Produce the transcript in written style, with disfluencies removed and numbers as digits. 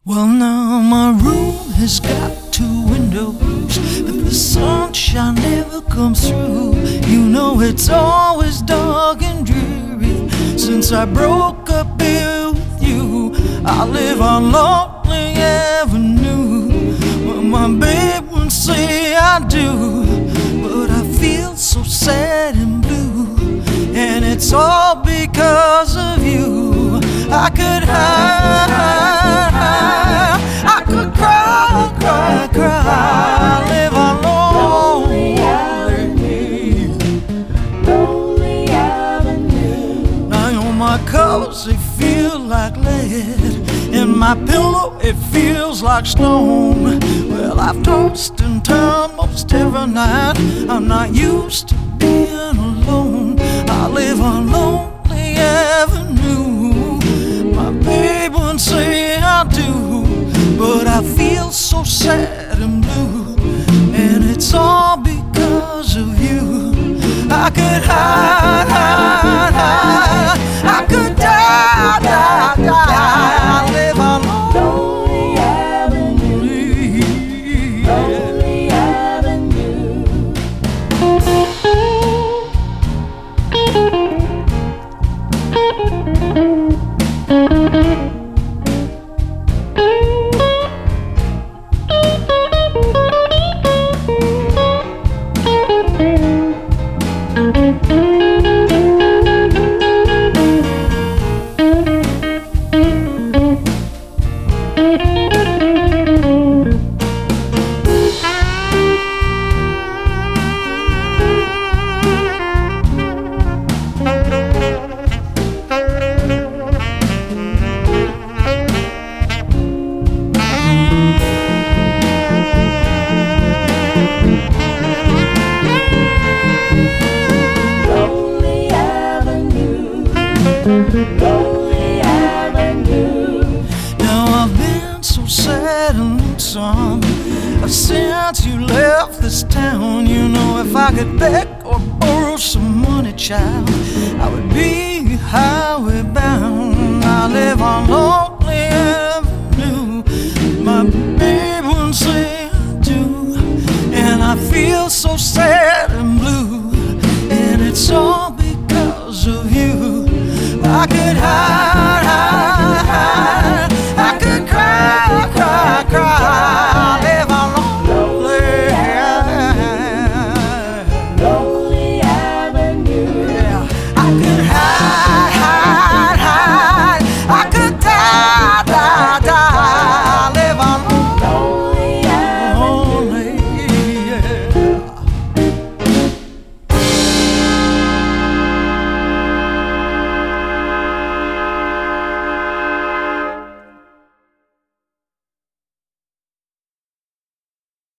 Well, now my room has got 2 windows, but the sunshine never comes through. You know it's always dark and dreary since I broke up here with you. I live on Lonely Avenue, well, my babe wouldn't say I do, but I feel so sad and blue, and it's all because of you. I could hide, I could cry, cry, cry, live on Lonely Avenue. Lonely Avenue. Now on my covers they feel like lead, and my pillow it feels like stone. Well, I've tossed and turned most every night. I'm not used to being alone. I live on Lonely Avenue. My babe wouldn't say I do, but I feel so sad and blue, and it's all because of you. I could hide, hide, hide, I could die, die, die. I live on Lonely Avenue. Lonely Avenue. Lonely Avenue. Now I've been so sad and lonesome since you left this town. You know, if I could beg or borrow some money, child, I would be highway bound. I live on Lonely